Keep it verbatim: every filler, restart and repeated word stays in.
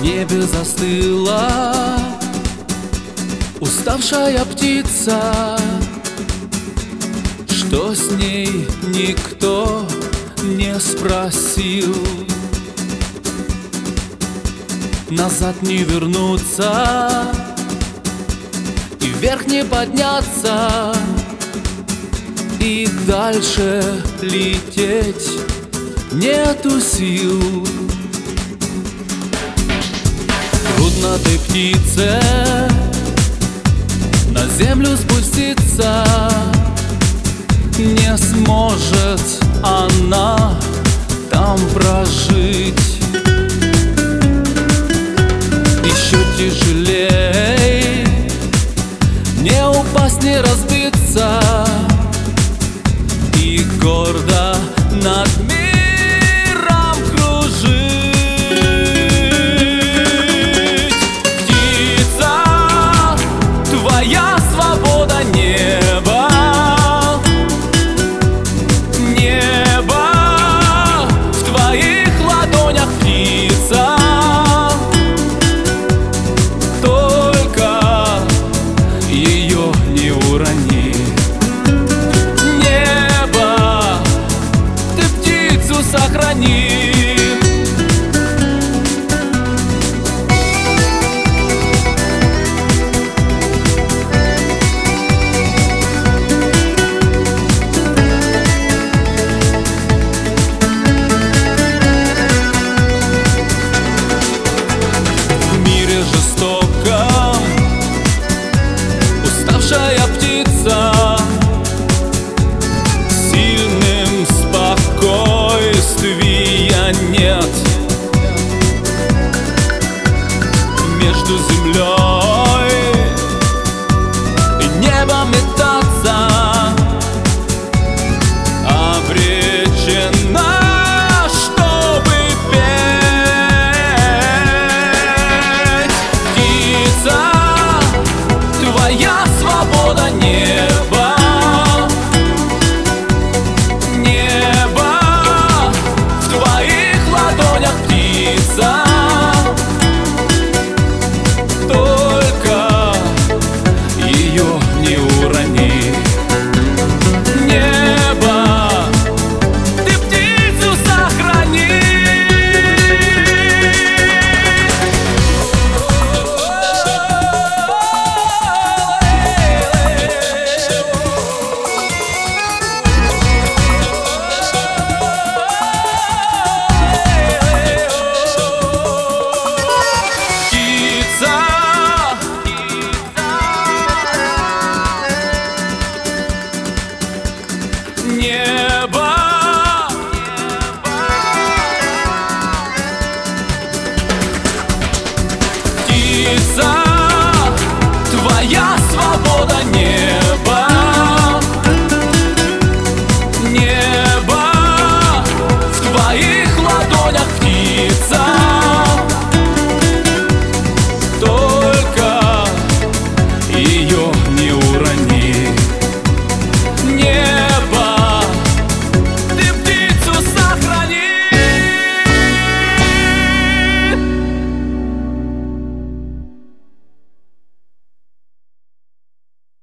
небе застыла уставшая птица. Что с ней, никто не спросил. Назад не вернуться и вверх не подняться, и дальше лететь нету сил. Трудно ты, птице, на землю спуститься. Не сможет она там прожить. Еще тяжелей не упасть, не разбиться, и гордо над миром кружить. Птица, твоя свобода — небо. Небо в твоих ладонях, птица. Только ее не урони. Небо, ты птицу сохрани. Уставшая птица, сильным спокойствия нет. Между землей и небом метаться обречена, чтобы петь. Птица, твоя свобода — небо. Небо в твоих ладонях, птица. Только ее не урони. Небо, ты птицу сохрани. Небо, птица.